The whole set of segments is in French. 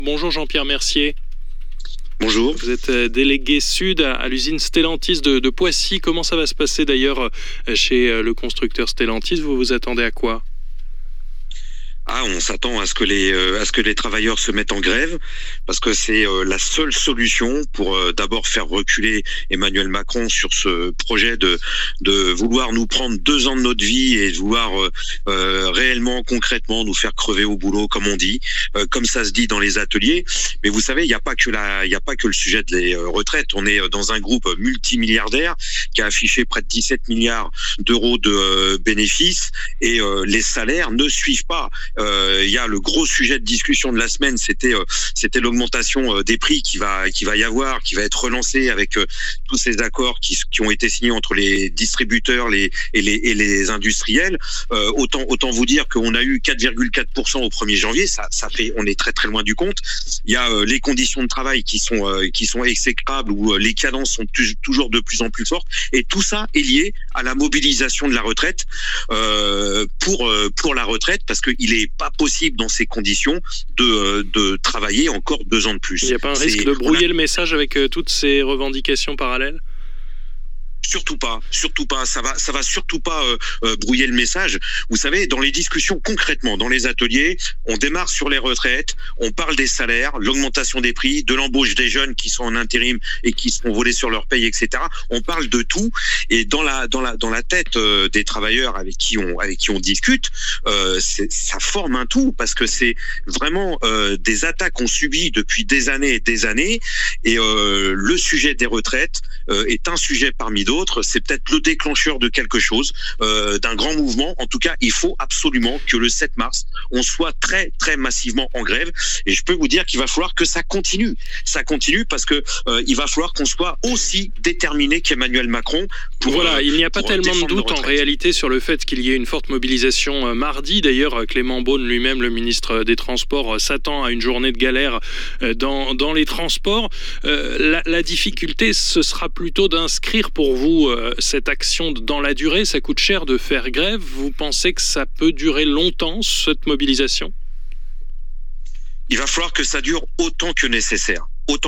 Bonjour Jean-Pierre Mercier. Bonjour. Vous êtes délégué Sud à l'usine Stellantis de Poissy. Comment ça va se passer d'ailleurs chez le constructeur Stellantis? Vous vous attendez à quoi? On s'attend à ce que les travailleurs se mettent en grève, parce que c'est la seule solution pour d'abord faire reculer Emmanuel Macron sur ce projet de vouloir nous prendre 2 ans de notre vie et de vouloir réellement, concrètement, nous faire crever au boulot, comme on dit, comme ça se dit dans les ateliers. Mais vous savez, il n'y a pas que le sujet des retraites. On est dans un groupe multimilliardaire qui a affiché près de 17 milliards d'euros de bénéfices, et les salaires ne suivent pas. Il y a le gros sujet de discussion de la semaine, c'était l'augmentation des prix qui va être relancée avec tous ces accords qui ont été signés entre les distributeurs et les industriels. Autant vous dire qu'on a eu 4,4% au 1er janvier, ça fait, on est très très loin du compte. Il y a les conditions de travail qui sont exécrables, où les cadences sont toujours de plus en plus fortes, et tout ça est lié à la mobilisation de la retraite pour la retraite, parce qu'il est pas possible dans ces conditions de travailler encore 2 ans de plus. Il n'y a pas un risque de brouiller le message avec toutes ces revendications parallèles? Surtout pas. Ça va surtout pas brouiller le message. Vous savez, dans les discussions concrètement, dans les ateliers, on démarre sur les retraites, on parle des salaires, l'augmentation des prix, de l'embauche des jeunes qui sont en intérim et qui seront volés sur leur paye, etc. On parle de tout, et dans la tête des travailleurs avec qui on discute, ça forme un tout, parce que c'est vraiment des attaques qu'on subit depuis des années et des années, et le sujet des retraites est un sujet parmi d'autres. C'est peut-être le déclencheur de quelque chose, d'un grand mouvement. En tout cas, il faut absolument que le 7 mars, on soit très très massivement en grève, et je peux vous dire qu'il va falloir que ça continue. Ça continue parce que il va falloir qu'on soit aussi déterminé qu'Emmanuel Macron. Il n'y a pas tellement de doute en réalité sur le fait qu'il y ait une forte mobilisation mardi. D'ailleurs, Clément Beaune lui-même, le ministre des Transports, s'attend à une journée de galère dans les transports. La difficulté, ce sera plutôt d'inscrire pour vous cette action dans la durée. Ça coûte cher de faire grève. Vous pensez que ça peut durer longtemps, cette mobilisation? Il va falloir que ça dure autant que nécessaire.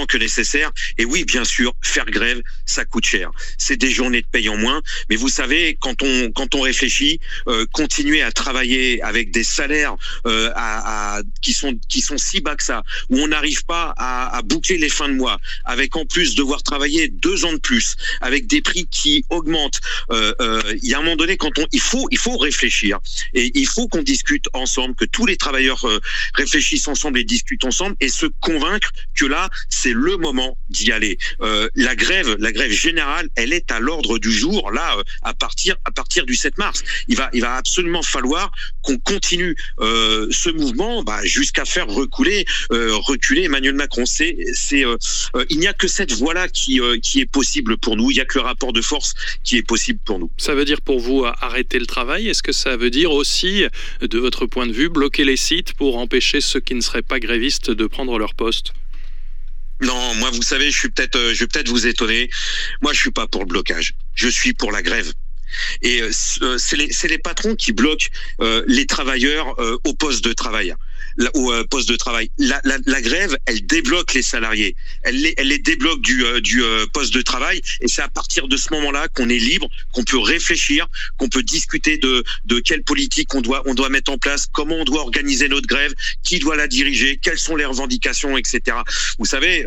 Et oui, bien sûr, faire grève, ça coûte cher. C'est des journées de paye en moins. Mais vous savez, quand on réfléchit, continuer à travailler avec des salaires qui sont si bas que ça, où on n'arrive pas à boucler les fins de mois, avec en plus devoir travailler 2 ans de plus, avec des prix qui augmentent. Il y a un moment donné, il faut réfléchir, et il faut qu'on discute ensemble, que tous les travailleurs réfléchissent ensemble et discutent ensemble, et se convaincre que là, c'est le moment d'y aller. La grève générale, elle est à l'ordre du jour, là, à partir du 7 mars. Il va absolument falloir qu'on continue ce mouvement jusqu'à faire reculer Emmanuel Macron. Il n'y a que cette voie-là qui est possible pour nous. Il n'y a que le rapport de force qui est possible pour nous. Ça veut dire pour vous arrêter le travail? Est-ce que ça veut dire aussi, de votre point de vue, bloquer les sites pour empêcher ceux qui ne seraient pas grévistes de prendre leur poste? Non, moi, vous savez, je vais peut-être vous étonner. Moi, je suis pas pour le blocage. Je suis pour la grève. Et c'est les patrons qui bloquent les travailleurs au poste de travail. La grève, elle débloque les salariés. Elle les débloque du poste de travail, et c'est à partir de ce moment-là qu'on est libre, qu'on peut réfléchir, qu'on peut discuter de quelle politique on doit mettre en place, comment on doit organiser notre grève, qui doit la diriger, quelles sont les revendications, etc. Vous savez,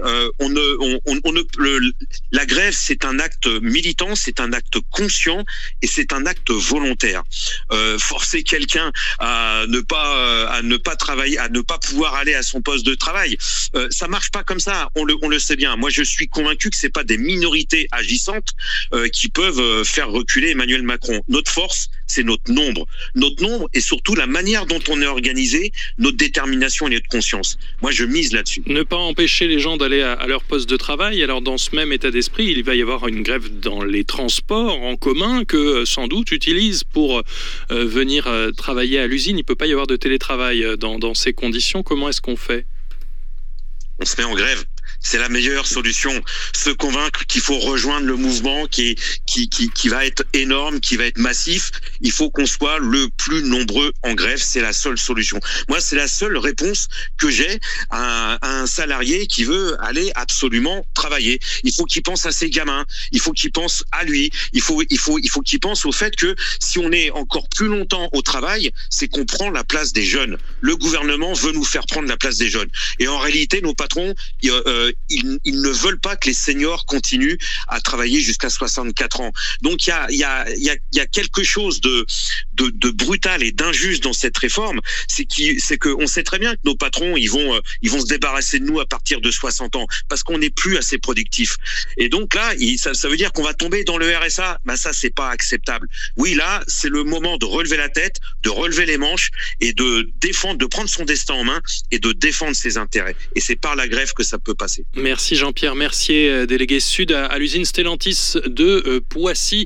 la grève, c'est un acte militant, c'est un acte conscient, et c'est un acte volontaire. Forcer quelqu'un à ne pas travailler, à ne pas pouvoir aller à son poste de travail, ça marche pas comme ça. On le sait bien. Moi, je suis convaincu que c'est pas des minorités agissantes qui peuvent faire reculer Emmanuel Macron. Notre force, c'est notre nombre, et surtout la manière dont on est organisé, notre détermination et notre conscience. Moi, je mise là-dessus. Ne pas empêcher les gens d'aller à leur poste de travail. Alors, dans ce même état d'esprit, il va y avoir une grève dans les transports en commun que sans doute utilisent pour venir travailler à l'usine. Il peut pas y avoir de télétravail dans ces conditions. Comment est-ce qu'on fait? On se met en grève. C'est la meilleure solution. Se convaincre qu'il faut rejoindre le mouvement qui va être énorme, qui va être massif. Il faut qu'on soit le plus nombreux en grève. C'est la seule solution. Moi, c'est la seule réponse que j'ai à un salarié qui veut aller absolument travailler. Il faut qu'il pense à ses gamins. Il faut qu'il pense à lui. Il faut qu'il pense au fait que si on est encore plus longtemps au travail, c'est qu'on prend la place des jeunes. Le gouvernement veut nous faire prendre la place des jeunes. Et en réalité, nos patrons, ils ne veulent pas que les seniors continuent à travailler jusqu'à 64 ans. Donc il y a quelque chose de brutal et d'injuste dans cette réforme, c'est qu'on sait très bien que nos patrons ils vont se débarrasser de nous à partir de 60 ans parce qu'on n'est plus assez productif. Et donc là, ça veut dire qu'on va tomber dans le RSA. Ben ça, c'est pas acceptable. Oui, là, c'est le moment de relever la tête, de relever les manches et de défendre, de prendre son destin en main et de défendre ses intérêts. Et c'est par la grève que ça peut passer. Merci Jean-Pierre Mercier, délégué Sud à l'usine Stellantis de Poissy.